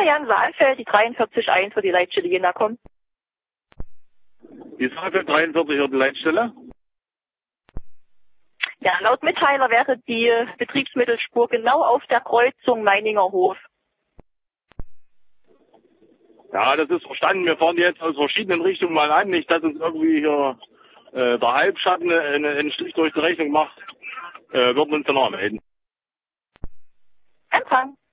Marianne Saalfeld, die 43.1 für die Leitstelle Jena kommen. Die Saalfeld 43 für die Leitstelle? Ja, laut Mitteiler wäre die Betriebsmittelspur genau auf der Kreuzung Meininger Hof. Ja, das ist verstanden. Wir fahren jetzt aus verschiedenen Richtungen mal an. Nicht, dass uns irgendwie hier der Halbschatten einen Strich durch die Rechnung macht. Würden wir uns danach melden. Empfang.